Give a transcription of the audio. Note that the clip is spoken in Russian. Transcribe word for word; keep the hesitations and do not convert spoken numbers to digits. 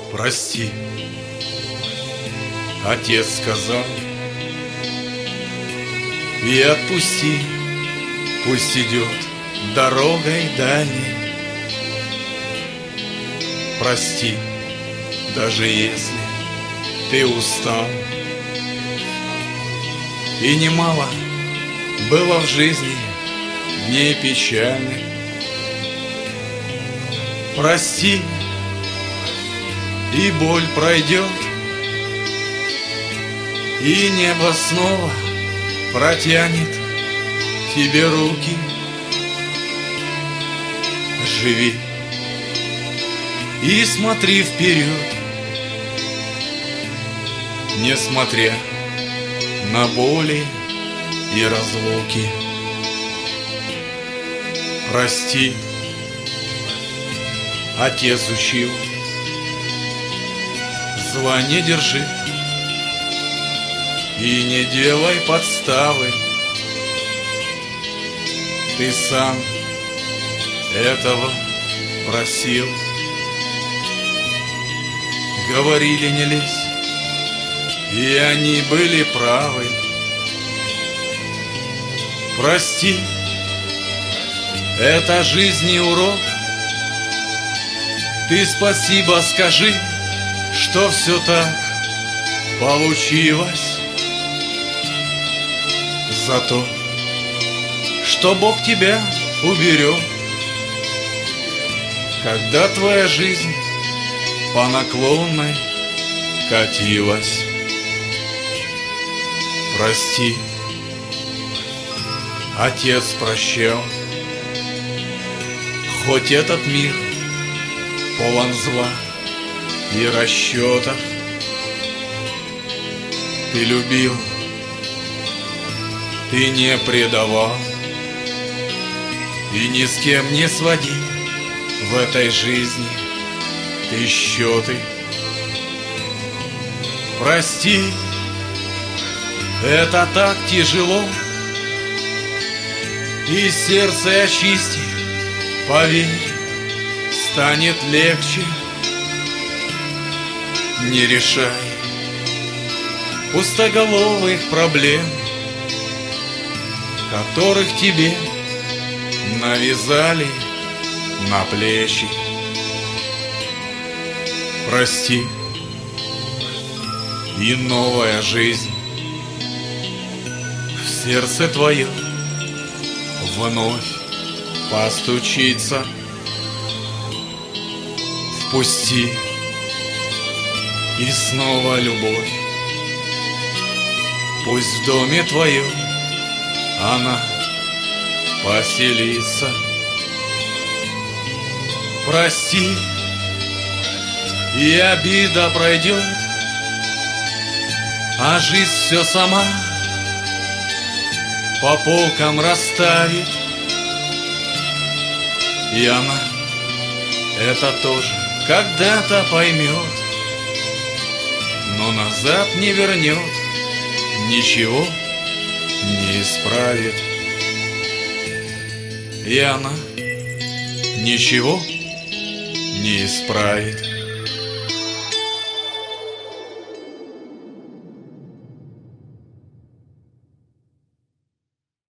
Прости, отец сказал, и отпусти, пусть идет дорогой дальней. Прости, даже если ты устал, и немало было в жизни дней печальных. Прости, и боль пройдет, и небо снова протянет тебе руки. Живи и смотри вперед, несмотря на боли и разлуки. Прости, отец учил, зла не держи и не делай подставы. Ты сам этого просил. Говорили, не лезь, и они были правы. Прости, это жизни урок. Ты спасибо скажи, что все так получилось. За то, что Бог тебя уберег, когда твоя жизнь по наклонной катилась. Прости, отец прощал, хоть этот мир полон зла и расчетов. Ты любил, ты не предавал, и ни с кем не своди в этой жизни ты счеты. Прости, это так тяжело, и сердце очисти, поверь, станет легче. Не решай пустоголовых проблем, которых тебе навязали на плечи. Прости, и новая жизнь в сердце твое вновь постучится. Впусти, и снова любовь, пусть в доме твоем она поселится. Прости, и обида пройдет, а жизнь все сама по полкам расставит. И она это тоже когда-то поймет, но назад не вернет, ничего не исправит. И она ничего не исправит.